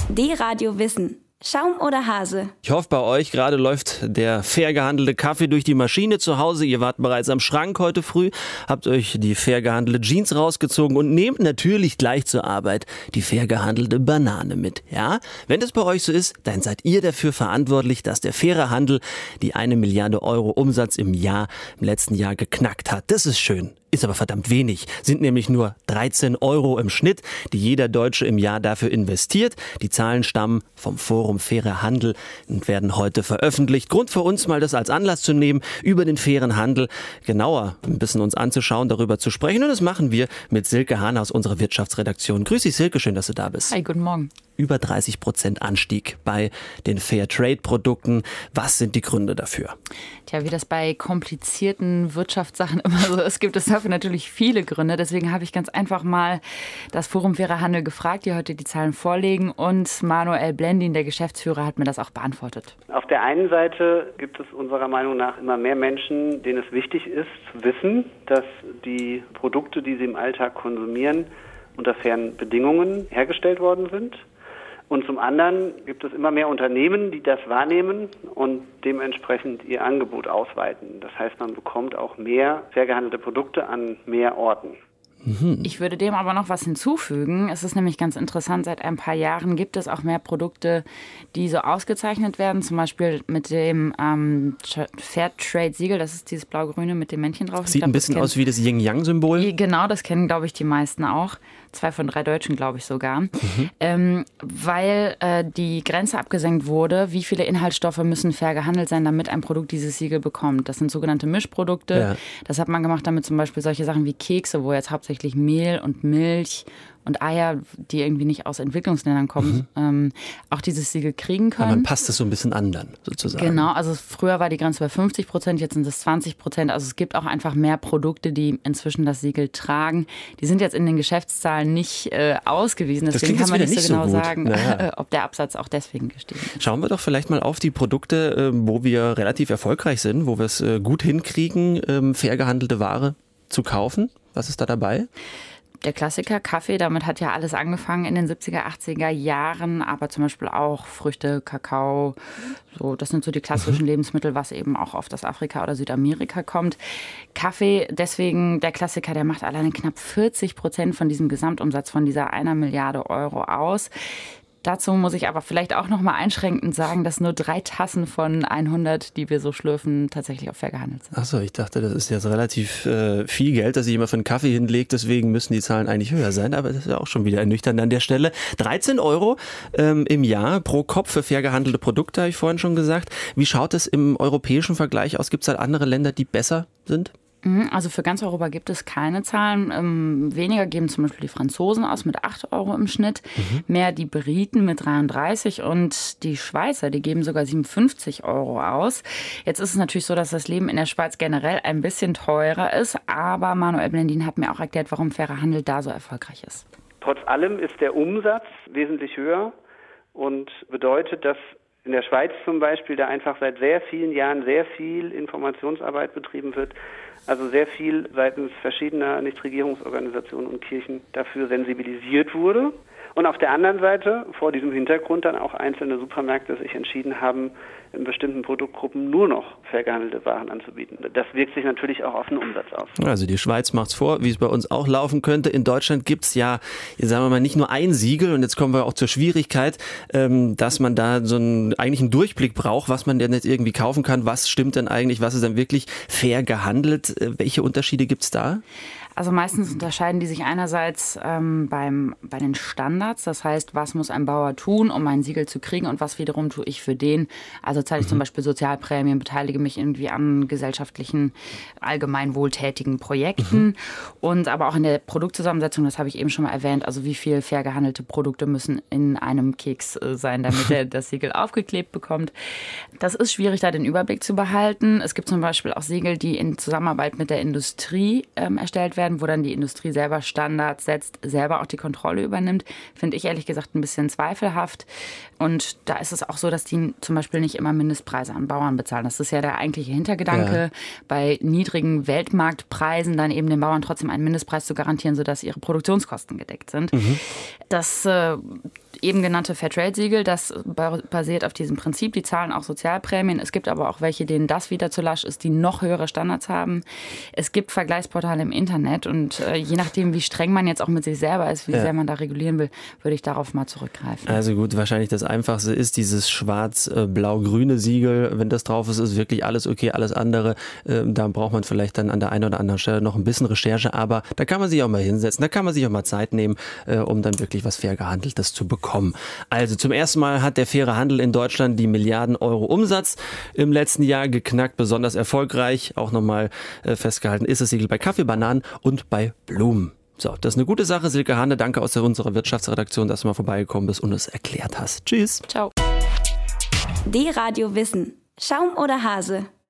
D-Radio Wissen. Schaum oder Hase? Ich hoffe, bei euch gerade läuft der fair gehandelte Kaffee durch die Maschine zu Hause. Ihr wart bereits am Schrank heute früh, habt euch die fair gehandelte Jeans rausgezogen und nehmt natürlich gleich zur Arbeit die fair gehandelte Banane mit. Ja? Wenn das bei euch so ist, dann seid ihr dafür verantwortlich, dass der faire Handel die 1 Milliarde Euro Umsatz im letzten Jahr geknackt hat. Das ist schön. Ist aber verdammt wenig. Sind nämlich nur 13 Euro im Schnitt, die jeder Deutsche im Jahr dafür investiert. Die Zahlen stammen vom Forum Fairer Handel und werden heute veröffentlicht. Grund für uns, mal das als Anlass zu nehmen, über den fairen Handel genauer ein bisschen uns anzuschauen, darüber zu sprechen. Und das machen wir mit Silke Hahn aus unserer Wirtschaftsredaktion. Grüß dich, Silke, schön, dass du da bist. Hi, guten Morgen. Über 30% Anstieg bei den Fairtrade-Produkten. Was sind die Gründe dafür? Tja, wie das bei komplizierten Wirtschaftssachen immer so ist, gibt es dafür natürlich viele Gründe. Deswegen habe ich ganz einfach mal das Forum Fairer Handel gefragt, die heute die Zahlen vorlegen. Und Manuel Blendin, der Geschäftsführer, hat mir das auch beantwortet. Auf der einen Seite gibt es unserer Meinung nach immer mehr Menschen, denen es wichtig ist, zu wissen, dass die Produkte, die sie im Alltag konsumieren, unter fairen Bedingungen hergestellt worden sind. Und zum anderen gibt es immer mehr Unternehmen, die das wahrnehmen und dementsprechend ihr Angebot ausweiten. Das heißt, man bekommt auch mehr fair gehandelte Produkte an mehr Orten. Ich würde dem aber noch was hinzufügen. Es ist nämlich ganz interessant, seit ein paar Jahren gibt es auch mehr Produkte, die so ausgezeichnet werden. Zum Beispiel mit dem Fairtrade-Siegel, das ist dieses blau-grüne mit dem Männchen drauf. Sieht ein bisschen aus wie das Yin-Yang-Symbol. Genau, das kennen, glaube ich, die meisten auch. 2 von 3 Deutschen, glaube ich sogar. Weil die Grenze abgesenkt wurde, wie viele Inhaltsstoffe müssen fair gehandelt sein, damit ein Produkt dieses Siegel bekommt. Das sind sogenannte Mischprodukte. Ja. Das hat man gemacht, damit zum Beispiel solche Sachen wie Kekse, wo jetzt hauptsächlich Mehl und Milch und Eier, die irgendwie nicht aus Entwicklungsländern kommen, auch dieses Siegel kriegen können. Aber man passt es so ein bisschen an dann, sozusagen. Genau, also früher war die Grenze bei 50%, jetzt sind es 20%. Also es gibt auch einfach mehr Produkte, die inzwischen das Siegel tragen. Die sind jetzt in den Geschäftszahlen nicht ausgewiesen, deswegen kann man nicht so genau sagen, ob der Absatz auch deswegen gestiegen ist. Schauen wir doch vielleicht mal auf die Produkte, wo wir relativ erfolgreich sind, wo wir es gut hinkriegen, fair gehandelte Ware zu kaufen. Was ist da dabei? Der Klassiker Kaffee, damit hat ja alles angefangen in den 70er, 80er Jahren, aber zum Beispiel auch Früchte, Kakao, so, das sind so die klassischen Lebensmittel, was eben auch oft aus Afrika oder Südamerika kommt. Kaffee, deswegen der Klassiker, der macht alleine knapp 40% von diesem Gesamtumsatz von dieser 1 Milliarde Euro aus. Dazu muss ich aber vielleicht auch noch mal einschränkend sagen, dass nur 3 Tassen von 100, die wir so schlürfen, tatsächlich auch fair gehandelt sind. Achso, ich dachte, das ist jetzt relativ viel Geld, das sich immer für einen Kaffee hinlegt. Deswegen müssen die Zahlen eigentlich höher sein. Aber das ist ja auch schon wieder ernüchternd an der Stelle. 13 Euro im Jahr pro Kopf für fair gehandelte Produkte, habe ich vorhin schon gesagt. Wie schaut es im europäischen Vergleich aus? Gibt es halt andere Länder, die besser sind? Also für ganz Europa gibt es keine Zahlen. Weniger geben zum Beispiel die Franzosen aus mit 8 Euro im Schnitt, mehr die Briten mit 33 und die Schweizer, die geben sogar 57 Euro aus. Jetzt ist es natürlich so, dass das Leben in der Schweiz generell ein bisschen teurer ist, aber Manuel Blendin hat mir auch erklärt, warum fairer Handel da so erfolgreich ist. Trotz allem ist der Umsatz wesentlich höher und bedeutet, dass in der Schweiz zum Beispiel da einfach seit sehr vielen Jahren sehr viel Informationsarbeit betrieben wird, also sehr viel seitens verschiedener Nichtregierungsorganisationen und Kirchen dafür sensibilisiert wurde. Und auf der anderen Seite vor diesem Hintergrund dann auch einzelne Supermärkte sich entschieden haben, in bestimmten Produktgruppen nur noch fair gehandelte Waren anzubieten. Das wirkt sich natürlich auch auf den Umsatz aus. Also die Schweiz macht's vor, wie es bei uns auch laufen könnte. In Deutschland gibt's ja, sagen wir mal, nicht nur ein Siegel und jetzt kommen wir auch zur Schwierigkeit, dass man da so eigentlich einen Durchblick braucht, was man denn jetzt irgendwie kaufen kann. Was stimmt denn eigentlich, was ist denn wirklich fair gehandelt? Welche Unterschiede gibt's da? Also meistens unterscheiden die sich einerseits bei den Standards, das heißt, was muss ein Bauer tun, um ein Siegel zu kriegen und was wiederum tue ich für den. Also zahle ich zum Beispiel Sozialprämien, beteilige mich irgendwie an gesellschaftlichen, allgemein wohltätigen Projekten und aber auch in der Produktzusammensetzung, das habe ich eben schon mal erwähnt, also wie viel fair gehandelte Produkte müssen in einem Keks sein, damit er das Siegel aufgeklebt bekommt. Das ist schwierig, da den Überblick zu behalten. Es gibt zum Beispiel auch Siegel, die in Zusammenarbeit mit der Industrie erstellt werden, wo dann die Industrie selber Standards setzt, selber auch die Kontrolle übernimmt, finde ich ehrlich gesagt ein bisschen zweifelhaft. Und da ist es auch so, dass die zum Beispiel nicht immer Mindestpreise an Bauern bezahlen. Das ist ja der eigentliche Hintergedanke, bei niedrigen Weltmarktpreisen dann eben den Bauern trotzdem einen Mindestpreis zu garantieren, sodass ihre Produktionskosten gedeckt sind. Das eben genannte Fairtrade-Siegel, das basiert auf diesem Prinzip, die zahlen auch Sozialprämien. Es gibt aber auch welche, denen das wieder zu lasch ist, die noch höhere Standards haben. Es gibt Vergleichsportale im Internet und je nachdem, wie streng man jetzt auch mit sich selber ist, wie sehr man da regulieren will, würde ich darauf mal zurückgreifen. Also gut, wahrscheinlich das Einfachste ist dieses schwarz-blau-grüne Siegel. Wenn das drauf ist, ist wirklich alles okay, alles andere. Da braucht man vielleicht dann an der einen oder anderen Stelle noch ein bisschen Recherche, aber da kann man sich auch mal hinsetzen, da kann man sich auch mal Zeit nehmen, um dann wirklich was fair gehandeltes zu bekommen. Also zum ersten Mal hat der faire Handel in Deutschland die Milliarden Euro Umsatz im letzten Jahr geknackt, besonders erfolgreich. Auch nochmal festgehalten ist das Siegel bei Kaffee, Bananen und bei Blumen. So, das ist eine gute Sache. Silke Hane, danke aus unserer Wirtschaftsredaktion, dass du mal vorbeigekommen bist und es erklärt hast. Tschüss. Ciao. Die Radio Wissen. Schaum oder Hase?